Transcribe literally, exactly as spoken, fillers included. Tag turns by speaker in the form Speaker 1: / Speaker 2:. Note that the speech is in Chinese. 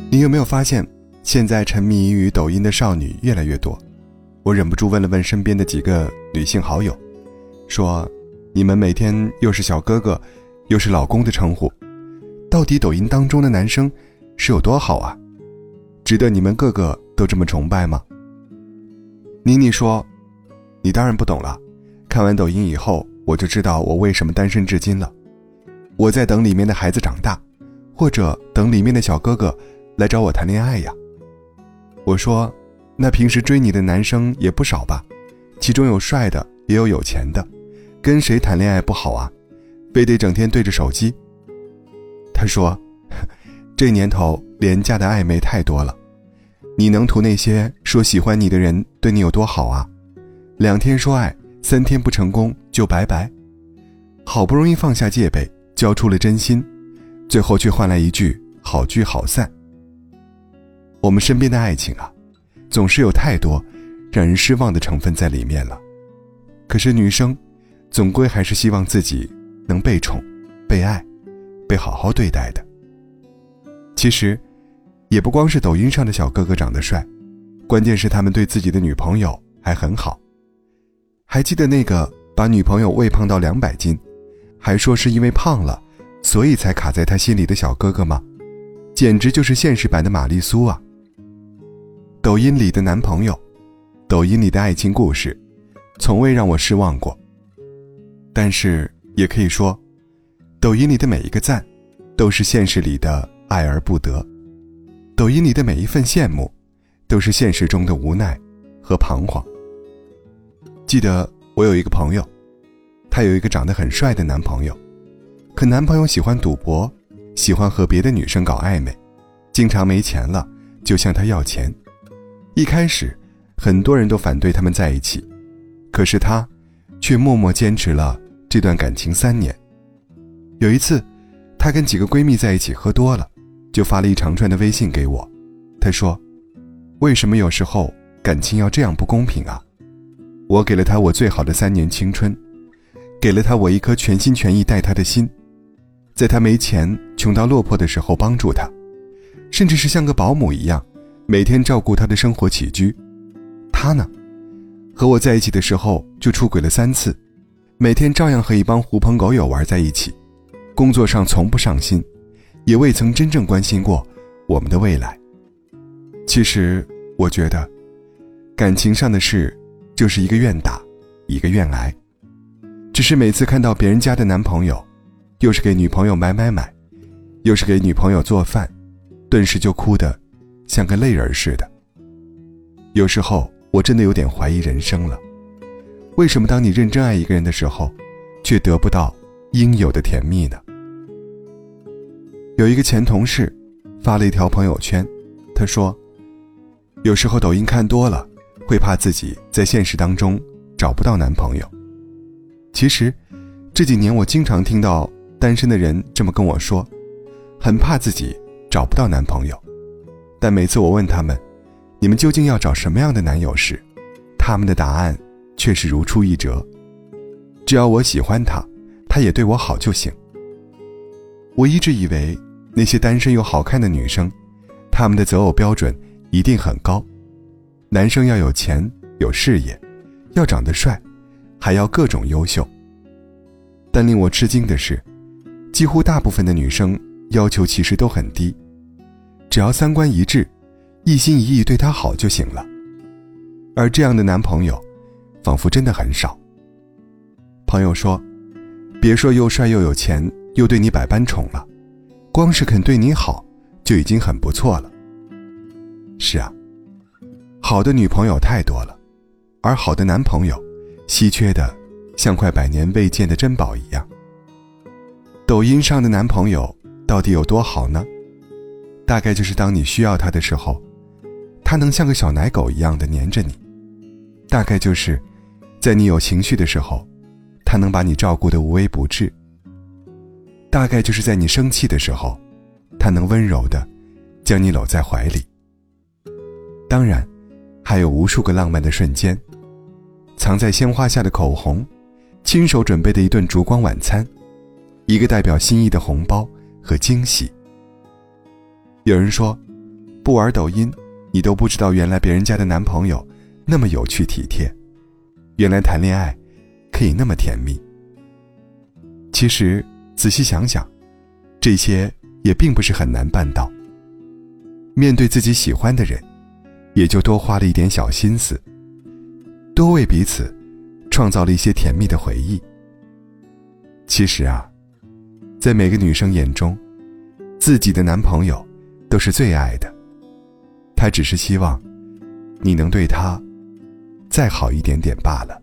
Speaker 1: 你有没有发现，现在沉迷于抖音的少女越来越多？我忍不住问了问身边的几个女性好友，说你们每天又是小哥哥又是老公的称呼，到底抖音当中的男生是有多好啊？值得你们个个都这么崇拜吗？妮妮说，你当然不懂了，看完抖音以后我就知道我为什么单身至今了。我在等里面的孩子长大，或者等里面的小哥哥来找我谈恋爱呀。我说，那平时追你的男生也不少吧，其中有帅的也有有钱的，跟谁谈恋爱不好啊，非得整天对着手机。他说，这年头廉价的暧昧太多了，你能图那些说喜欢你的人对你有多好啊？两天说爱，三天不成功就拜拜。好不容易放下戒备，交出了真心，最后却换来一句好聚好散。我们身边的爱情啊，总是有太多让人失望的成分在里面了。可是女生总归还是希望自己能被宠、被爱、被好好对待的。其实也不光是抖音上的小哥哥长得帅，关键是他们对自己的女朋友还很好。还记得那个把女朋友喂胖到两百斤，还说是因为胖了所以才卡在他心里的小哥哥吗？简直就是现实版的玛丽苏啊！抖音里的男朋友，抖音里的爱情故事，从未让我失望过。但是也可以说，抖音里的每一个赞，都是现实里的爱而不得；抖音里的每一份羡慕，都是现实中的无奈和彷徨。记得我有一个朋友，她有一个长得很帅的男朋友，可男朋友喜欢赌博，喜欢和别的女生搞暧昧，经常没钱了就向她要钱。一开始很多人都反对他们在一起，可是她却默默坚持了这段感情三年。有一次她跟几个闺蜜在一起喝多了，就发了一长串的微信给我。她说，为什么有时候感情要这样不公平啊？我给了她我最好的三年青春，给了她我一颗全心全意待她的心，在她没钱穷到落魄的时候帮助她，甚至是像个保姆一样每天照顾她的生活起居。她呢，和我在一起的时候就出轨了三次，每天照样和一帮狐朋狗友玩在一起，工作上从不上心，也未曾真正关心过我们的未来。其实我觉得感情上的事就是一个愿打一个愿挨，只是每次看到别人家的男朋友又是给女朋友买买买，又是给女朋友做饭，顿时就哭得像个泪人似的。有时候我真的有点怀疑人生了，为什么当你认真爱一个人的时候，却得不到应有的甜蜜呢？有一个前同事发了一条朋友圈，他说，有时候抖音看多了，会怕自己在现实当中找不到男朋友。其实这几年我经常听到单身的人这么跟我说，很怕自己找不到男朋友。但每次我问他们，你们究竟要找什么样的男友时，他们的答案却是如出一辙，只要我喜欢他，他也对我好就行。我一直以为那些单身又好看的女生，她们的择偶标准一定很高，男生要有钱有事业，要长得帅，还要各种优秀。但令我吃惊的是，几乎大部分的女生要求其实都很低，只要三观一致，一心一意对她好就行了。而这样的男朋友仿佛真的很少。朋友说，别说又帅又有钱又对你百般宠了，光是肯对你好就已经很不错了。是啊，好的女朋友太多了，而好的男朋友稀缺的像块百年未见的珍宝一样。抖音上的男朋友到底有多好呢？大概就是当你需要他的时候，他能像个小奶狗一样的黏着你；大概就是在你有情绪的时候，他能把你照顾得无微不至；大概就是在你生气的时候，他能温柔地将你搂在怀里。当然还有无数个浪漫的瞬间，藏在鲜花下的口红，亲手准备的一顿烛光晚餐，一个代表心意的红包和惊喜。有人说， 不玩抖音，你都不知道原来别人家的男朋友那么有趣体贴，原来谈恋爱可以那么甜蜜。其实仔细想想，这些也并不是很难办到。面对自己喜欢的人，也就多花了一点小心思，多为彼此创造了一些甜蜜的回忆。其实啊，在每个女生眼中，自己的男朋友都是最爱的，她只是希望你能对她再好一点点罢了。